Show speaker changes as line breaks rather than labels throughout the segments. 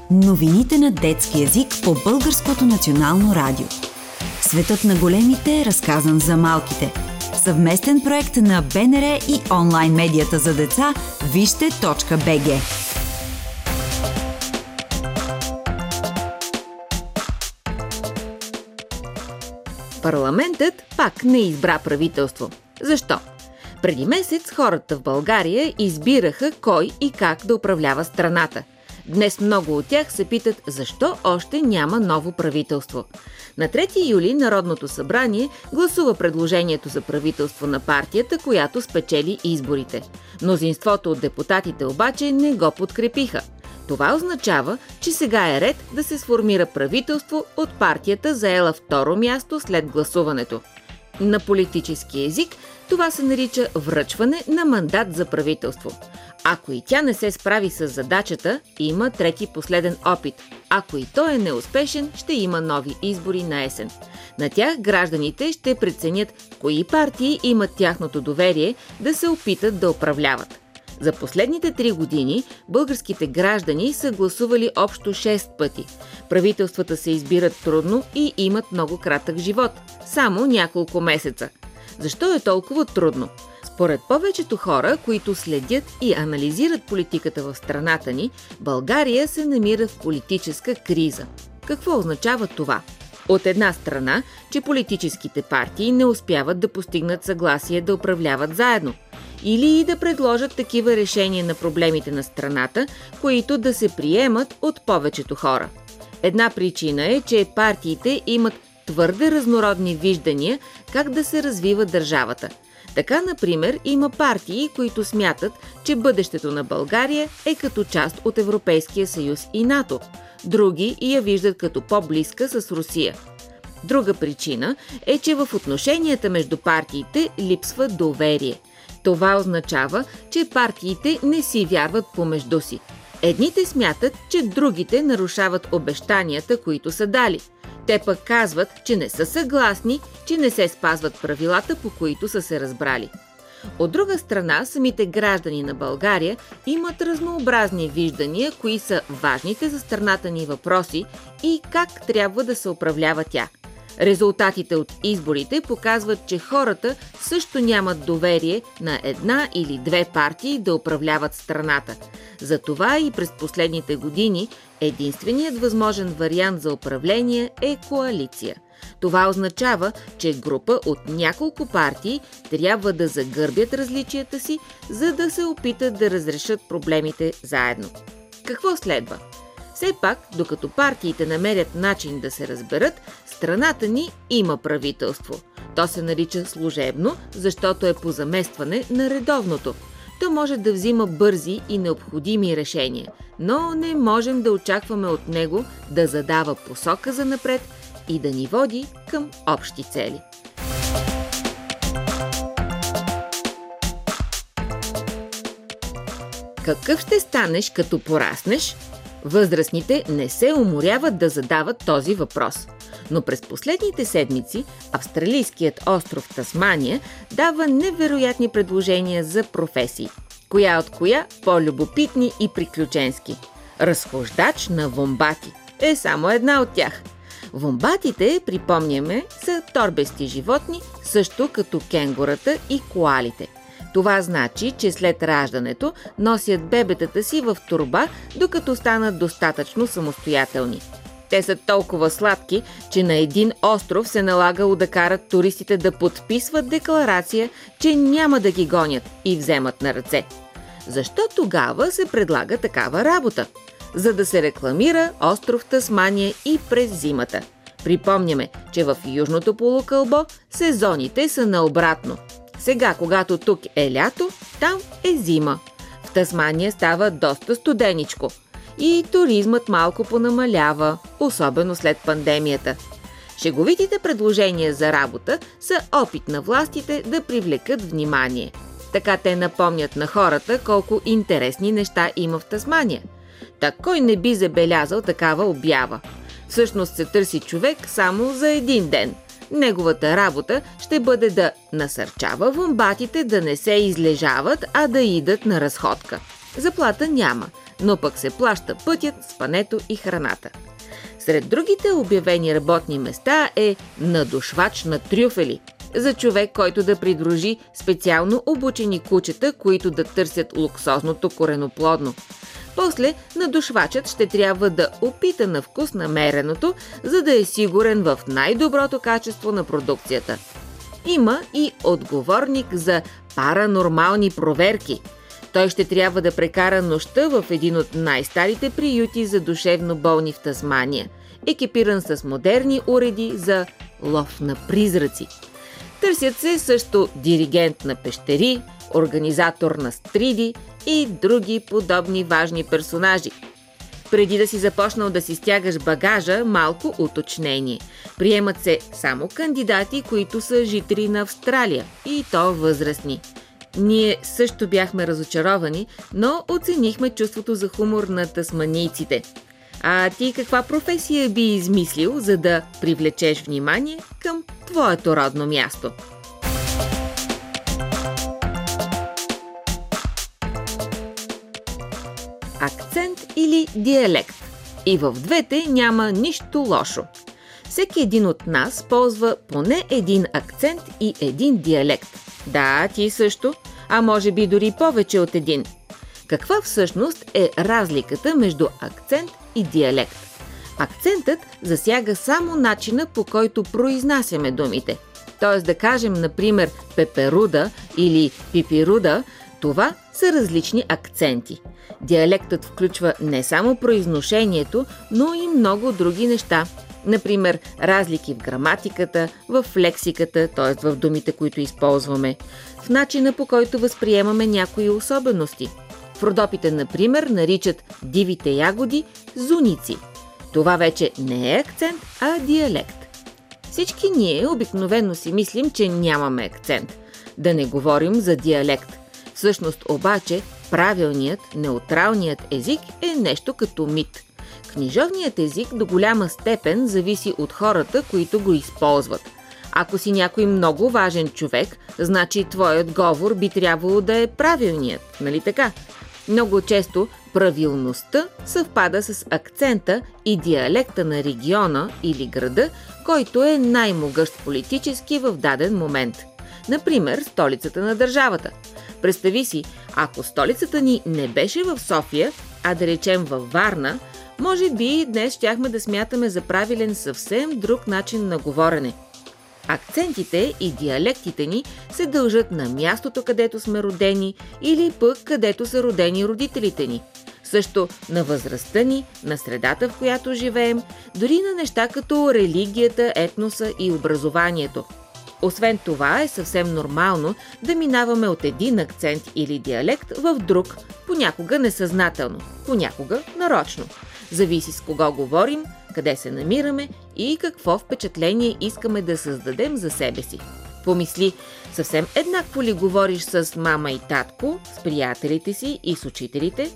Новините на детски език по Българското национално радио. Светът на големите е разказан за малките. Съвместен проект на БНР и онлайн медията за деца Вижте.бг.
Парламентът пак не избра правителство. Защо? Преди месец хората в България избираха кой и как да управлява страната. Днес много от тях се питат защо още няма ново правителство. На 3 юли Народното събрание гласува предложението за правителство на партията, която спечели изборите. Мнозинството от депутатите обаче не го подкрепиха. Това означава, че сега е ред да се сформира правителство от партията, заела второ място след гласуването. На политически език това се нарича връчване на мандат за правителство. Ако и тя не се справи с задачата, има трети последен опит. Ако и той е неуспешен, ще има нови избори на есен. На тях гражданите ще преценят кои партии имат тяхното доверие да се опитат да управляват. За последните 3 години българските граждани са гласували общо 6 пъти. Правителствата се избират трудно и имат много кратък живот – само няколко месеца. Защо е толкова трудно? Според повечето хора, които следят и анализират политиката в страната ни, България се намира в политическа криза. Какво означава това? От една страна, че политическите партии не успяват да постигнат съгласие да управляват заедно или и да предложат такива решения на проблемите на страната, които да се приемат от повечето хора. Една причина е, че партиите имат твърде разнородни виждания как да се развива държавата. Така, например, има партии, които смятат, че бъдещето на България е като част от Европейския съюз и НАТО. Други я виждат като по-близка с Русия. Друга причина е, че в отношенията между партиите липсва доверие. Това означава, че партиите не си вярват помежду си. Едните смятат, че другите нарушават обещанията, които са дали. Те пък казват, че не са съгласни, че не се спазват правилата, по които са се разбрали. От друга страна, самите граждани на България имат разнообразни виждания, кои са важните за страната ни въпроси и как трябва да се управлява тя. Резултатите от изборите показват, че хората също нямат доверие на една или две партии да управляват страната. Затова и през последните години единственият възможен вариант за управление е коалиция. Това означава, че група от няколко партии трябва да загърбят различията си, за да се опитат да разрешат проблемите заедно. Какво следва? Все пак, докато партиите намерят начин да се разберат, страната ни има правителство. То се нарича служебно, защото е по заместване на редовното. То може да взима бързи и необходими решения, но не можем да очакваме от него да задава посока за напред и да ни води към общи цели. Какъв ще станеш като пораснеш? Възрастните не се уморяват да задават този въпрос. Но през последните седмици австралийският остров Тасмания дава невероятни предложения за професии. Коя от коя по-любопитни и приключенски. Разхождач на вомбати е само една от тях. Вомбатите, припомняме, са торбести животни, също като кенгурата и коалите. Това значи, че след раждането носят бебетата си в торба, докато станат достатъчно самостоятелни. Те са толкова сладки, че на един остров се налагало да карат туристите да подписват декларация, че няма да ги гонят и вземат на ръце. Защо тогава се предлага такава работа? За да се рекламира остров Тасмания и през зимата. Припомняме, че в Южното полукълбо сезоните са наобратно. Сега, когато тук е лято, там е зима. В Тасмания става доста студеничко. И туризмът малко понамалява, особено след пандемията. Шеговитите предложения за работа са опит на властите да привлекат внимание. Така те напомнят на хората колко интересни неща има в Тасмания. Так кой не би забелязал такава обява? Всъщност се търси човек само за един ден. Неговата работа ще бъде да насърчава вомбатите да не се излежават, а да идат на разходка. Заплата няма. но пък се плаща пътят, спането и храната. Сред другите обявени работни места е надушвач на трюфели, за човек, който да придружи специално обучени кучета, които да търсят луксозното кореноплодно. После надушвачът ще трябва да опита на вкус намереното, за да е сигурен в най-доброто качество на продукцията. Има и отговорник за паранормални проверки. Той ще трябва да прекара нощта в един от най-старите приюти за душевно болни в Тасмания, екипиран с модерни уреди за лов на призраци. Търсят се също диригент на пещери, организатор на стриди и други подобни важни персонажи. Преди да си започнал да си стягаш багажа, малко уточнение. Приемат се само кандидати, които са жители на Австралия, и то възрастни. Ние също бяхме разочаровани, но оценихме чувството за хумор на тасманийците. А ти каква професия би измислил, за да привлечеш внимание към твоето родно място? Акцент или диалект. И в двете няма нищо лошо. Всеки един от нас ползва поне един акцент и един диалект. Да, ти също, а може би дори повече от един. Каква всъщност е разликата между акцент и диалект? Акцентът засяга само начина, по който произнасяме думите. Тоест да кажем, например, пеперуда или пипируда, това са различни акценти. Диалектът включва не само произношението, но и много други неща. Например, разлики в граматиката, в лексиката, т.е. в думите, които използваме, в начина, по който възприемаме някои особености. В Родопите, например, наричат дивите ягоди зуници. Това вече не е акцент, а диалект. Всички ние обикновено си мислим, че нямаме акцент. Да не говорим за диалект. Всъщност обаче правилният, неутралният език е нещо като мит. Книжовният език до голяма степен зависи от хората, които го използват. Ако си някой много важен човек, значи твоят говор би трябвало да е правилният, нали така? Много често правилността съвпада с акцента и диалекта на региона или града, който е най-могъщ политически в даден момент. Например, столицата на държавата. Представи си, ако столицата ни не беше в София, а да речем във Варна, може би днес щяхме да смятаме за правилен съвсем друг начин на говорене. Акцентите и диалектите ни се дължат на мястото, където сме родени, или пък където са родени родителите ни. Също на възрастта ни, на средата, в която живеем, дори на неща като религията, етноса и образованието. Освен това е съвсем нормално да минаваме от един акцент или диалект в друг, понякога несъзнателно, понякога нарочно. Зависи с кого говорим, къде се намираме и какво впечатление искаме да създадем за себе си. Помисли, съвсем еднакво ли говориш с мама и татко, с приятелите си и с учителите?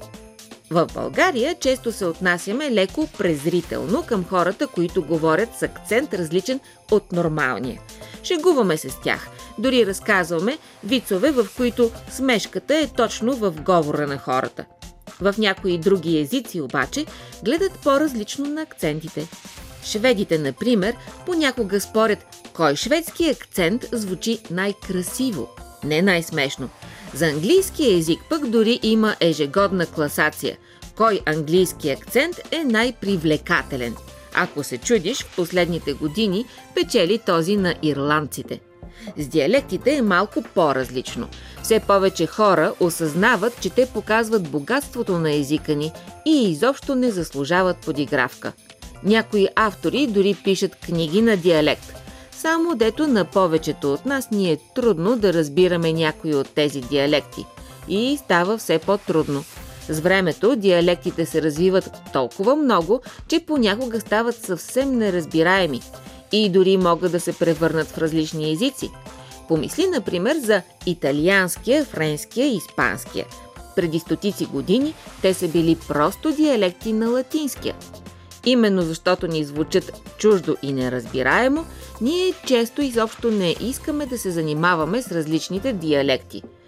В България често се отнасяме леко презрително към хората, които говорят с акцент различен от нормалния. Шегуваме се с тях. Дори разказваме вицове, в които смешката е точно в говора на хората. В някои други езици обаче гледат по-различно на акцентите. Шведите, например, понякога спорят кой шведски акцент звучи най-красиво, не най-смешно. За английски език пък дори има ежегодна класация. Кой английски акцент е най-привлекателен? Ако се чудиш, в последните години печели този на ирландците. С диалектите е малко по-различно. Все повече хора осъзнават, че те показват богатството на езика ни и изобщо не заслужават подигравка. Някои автори дори пишат книги на диалект. Само дето на повечето от нас ни е трудно да разбираме някои от тези диалекти. И става все по-трудно. С времето диалектите се развиват толкова много, че понякога стават съвсем неразбираеми и дори могат да се превърнат в различни езици. Помисли, например, за италианския, френския и испанския. Преди стотици години те са били просто диалекти на латинския. Именно защото ни звучат чуждо и неразбираемо, ние често изобщо не искаме да се занимаваме с различните диалекти.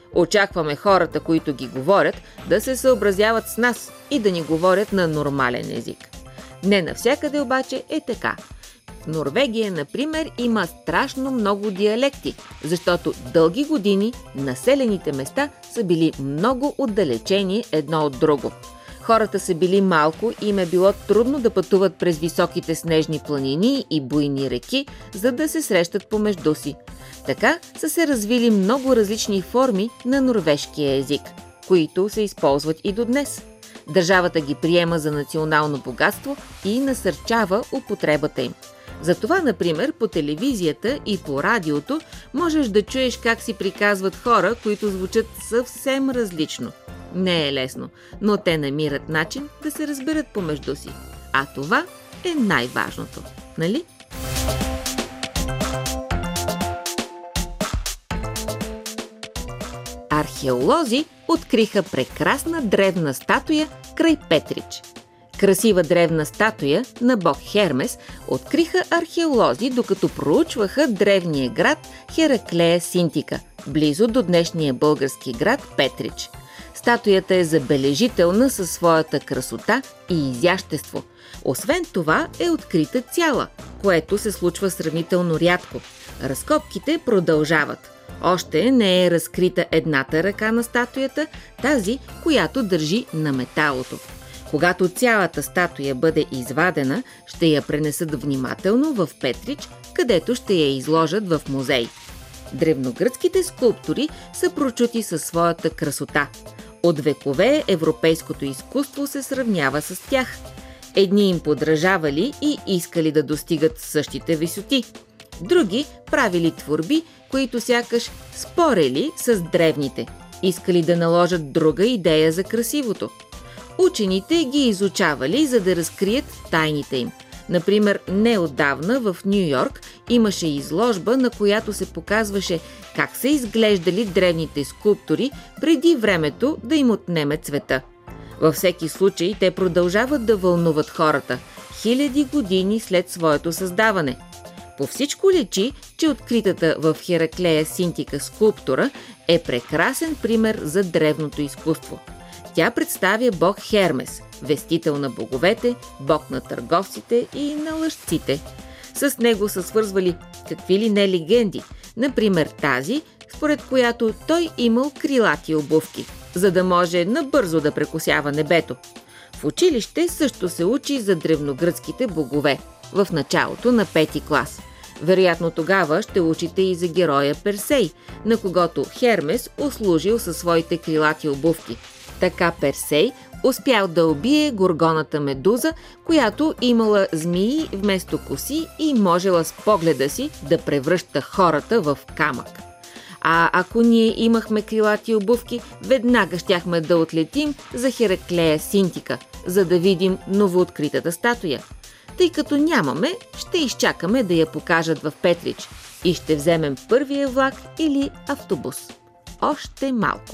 Очакваме хората, които ги говорят, да се съобразяват с нас и да ни говорят на нормален език. Не навсякъде обаче е така. В Норвегия, например, има страшно много диалекти, защото дълги години населените места са били много отдалечени едно от друго. Хората са били малко и им е било трудно да пътуват през високите снежни планини и буйни реки, за да се срещат помежду си. Така са се развили много различни форми на норвежкия език, които се използват и до днес. Държавата ги приема за национално богатство и насърчава употребата им. Затова, например, по телевизията и по радиото можеш да чуеш как си приказват хора, които звучат съвсем различно. Не е лесно, но те намират начин да се разберат помежду си. А това е най-важното, нали? Археолози откриха прекрасна древна статуя край Петрич. Красива древна статуя на бог Хермес откриха археолози, докато проучваха древния град Хераклея Синтика, близо до днешния български град Петрич. Статуята е забележителна със своята красота и изящество. Освен това е открита цяла, което се случва сравнително рядко. Разкопките продължават. Още не е разкрита едната ръка на статуята, тази, която държи на металото. Когато цялата статуя бъде извадена, ще я пренесат внимателно в Петрич, където ще я изложат в музей. Древногръцките скулптури са прочути със своята красота. От векове европейското изкуство се сравнява с тях. Едни им подражавали и искали да достигат същите висоти. Други правили творби, които сякаш спорели с древните. Искали да наложат друга идея за красивото. Учените ги изучавали, за да разкрият тайните им. Например, неотдавна в Ню-Йорк имаше изложба, на която се показваше как са изглеждали древните скулптури преди времето да им отнеме цвета. Във всеки случай те продължават да вълнуват хората, хиляди години след своето създаване. По всичко личи, че откритата в Хераклея Синтика скулптура е прекрасен пример за древното изкуство. Тя представя бог Хермес, вестител на боговете, бог на търговците и на лъжците. С него са свързвали какви ли не легенди, например тази, според която той имал крилати обувки, за да може набързо да прекосява небето. В училище също се учи за древногръцките богове, в началото на 5-ти клас. Вероятно тогава ще учите и за героя Персей, на когото Хермес услужил със своите крилати обувки. Така Персей успял да убие горгоната Медуза, която имала змии вместо коси и можела с погледа си да превръща хората в камък. А ако ние имахме крилати обувки, веднага щяхме да отлетим за Хераклея Синтика, за да видим новооткритата статуя. Тъй като нямаме, ще изчакаме да я покажат в Петрич и ще вземем първия влак или автобус. Още малко.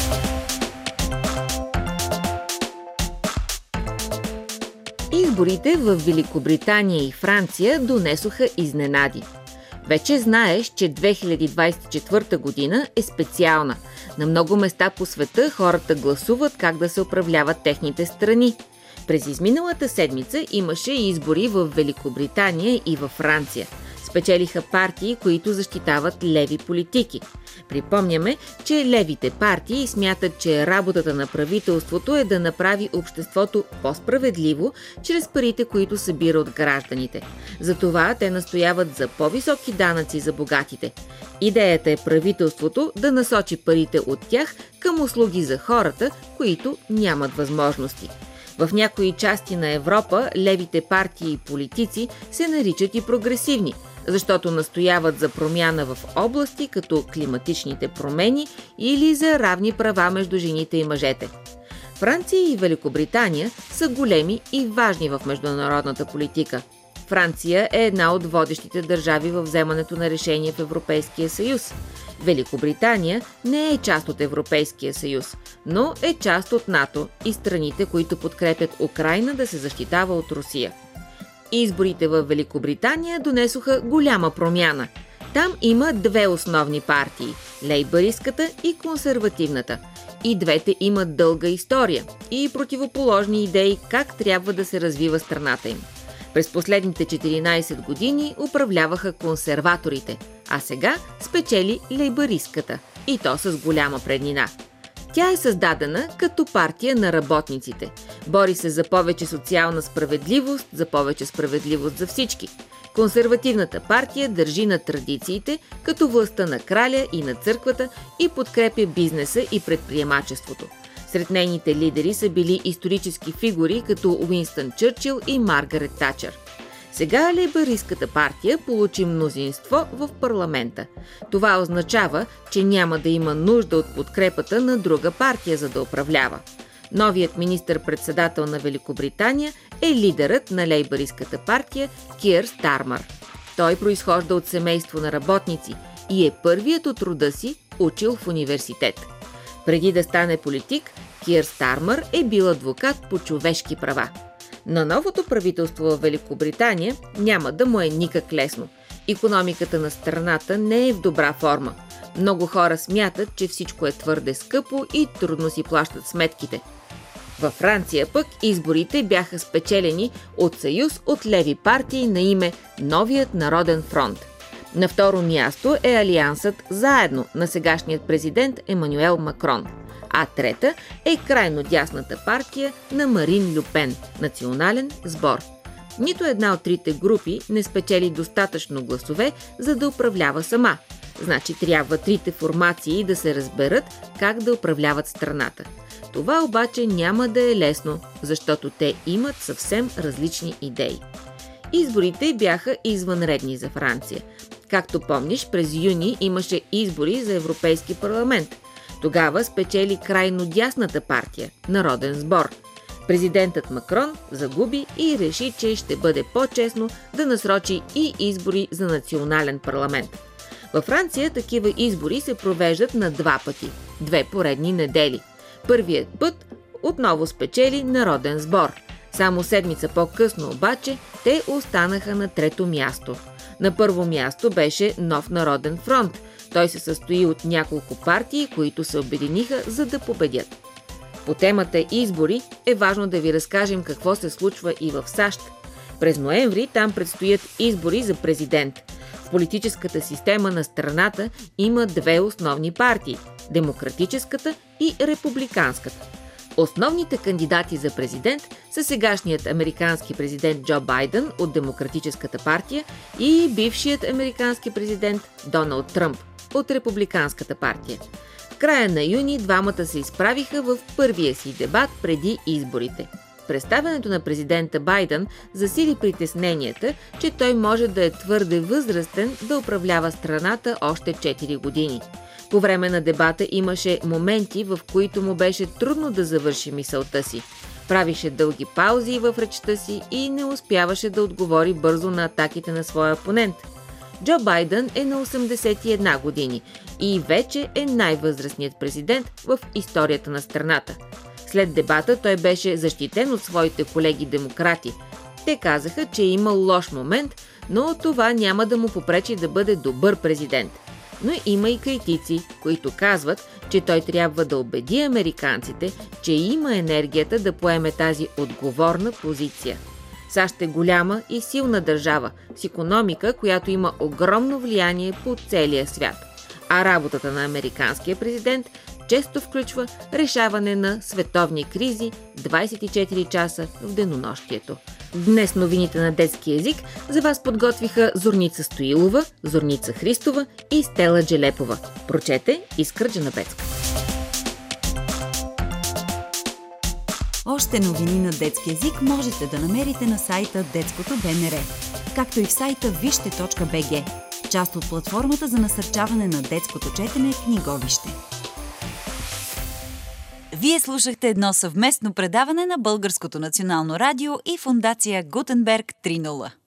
Изборите в Великобритания и Франция донесоха изненади. Вече знаеш, че 2024 година е специална. На много места по света хората гласуват как да се управляват техните страни. През изминалата седмица имаше избори в Великобритания и във Франция. Спечелиха партии, които защитават леви политики. Припомняме, че левите партии смятат, че работата на правителството е да направи обществото по-справедливо чрез парите, които събира от гражданите. Затова те настояват за по-високи данъци за богатите. Идеята е правителството да насочи парите от тях към услуги за хората, които нямат възможности. В някои части на Европа левите партии и политици се наричат и прогресивни, защото настояват за промяна в области като климатичните промени или за равни права между жените и мъжете. Франция и Великобритания са големи и важни в международната политика. Франция е една от водещите държави в вземането на решения в Европейския съюз. Великобритания не е част от Европейския съюз, но е част от НАТО и страните, които подкрепят Украйна да се защитава от Русия. Изборите в Великобритания донесоха голяма промяна. Там има две основни партии – лейбъристката и консервативната. И двете имат дълга история и противоположни идеи как трябва да се развива страната им. През последните 14 години управляваха консерваторите, а сега спечели лейбъристката, и то с голяма преднина. Тя е създадена като партия на работниците. Бори се за повече социална справедливост, за повече справедливост за всички. Консервативната партия държи на традициите, като властта на краля и на църквата, и подкрепя бизнеса и предприемачеството. Сред нейните лидери са били исторически фигури като Уинстън Чърчил и Маргарет Тачър. Сега лейбъристката партия получи мнозинство в парламента. Това означава, че няма да има нужда от подкрепата на друга партия, за да управлява. Новият министър-председател на Великобритания е лидерът на лейбъристката партия Кийър Стармър. Той произхожда от семейство на работници и е първият от рода си учил в университет. Преди да стане политик, Кийър Стармър е бил адвокат по човешки права. На новото правителство в Великобритания няма да му е никак лесно. Икономиката на страната не е в добра форма. Много хора смятат, че всичко е твърде скъпо и трудно си плащат сметките. Във Франция пък изборите бяха спечелени от съюз от леви партии на име Новият народен фронт. На второ място е алиансът Заедно на сегашният президент Емануел Макрон. А трета е крайно дясната партия на Марин Лю Пен – Национален сбор. Нито една от трите групи не спечели достатъчно гласове, за да управлява сама. Значи трябва трите формации да се разберат как да управляват страната. Това обаче няма да е лесно, защото те имат съвсем различни идеи. Изборите бяха извънредни за Франция. Както помниш, през юни имаше избори за Европейски парламент. Тогава спечели крайно дясната партия – Народен сбор. Президентът Макрон загуби и реши, че ще бъде по-честно да насрочи и избори за национален парламент. Във Франция такива избори се провеждат на два пъти – 2 поредни недели. Първият път отново спечели Народен сбор. Само седмица по-късно обаче те останаха на трето място. На първо място беше Нов народен фронт. Той се състои от няколко партии, които се обединиха, за да победят. По темата избори е важно да ви разкажем какво се случва и в САЩ. През ноември там предстоят избори за президент. В политическата система на страната има две основни партии – демократическата и републиканската. Основните кандидати за президент са сегашният американски президент Джо Байден от Демократическата партия и бившият американски президент Доналд Тръмп от Републиканската партия. В края на юни двамата се изправиха в първия си дебат преди изборите. Представянето на президента Байден засили притесненията, че той може да е твърде възрастен да управлява страната още 4 години. По време на дебата имаше моменти, в които му беше трудно да завърши мисълта си. Правише дълги паузи в речта си и не успяваше да отговори бързо на атаките на своя опонент. Джо Байден е на 81 години и вече е най-възрастният президент в историята на страната. След дебата той беше защитен от своите колеги демократи. Те казаха, че е имал лош момент, но това няма да му попречи да бъде добър президент. Но има и критици, които казват, че той трябва да убеди американците, че има енергията да поеме тази отговорна позиция. САЩ е голяма и силна държава с икономика, която има огромно влияние по целия свят. А работата на американския президент често включва решаване на световни кризи 24 часа в денонощието. Днес новините на детски език за вас подготвиха Зорница Стоилова, Зорница Христова и Стела Джелепова. Прочете Искра Джанабецка.
Още новини на детски език можете да намерите на сайта Детското БНР, както и в сайта вижте.бг, част от платформата за насърчаване на детското четене Книговище. Вие слушахте едно съвместно предаване на Българското национално радио и фондация Гутенберг 3.0.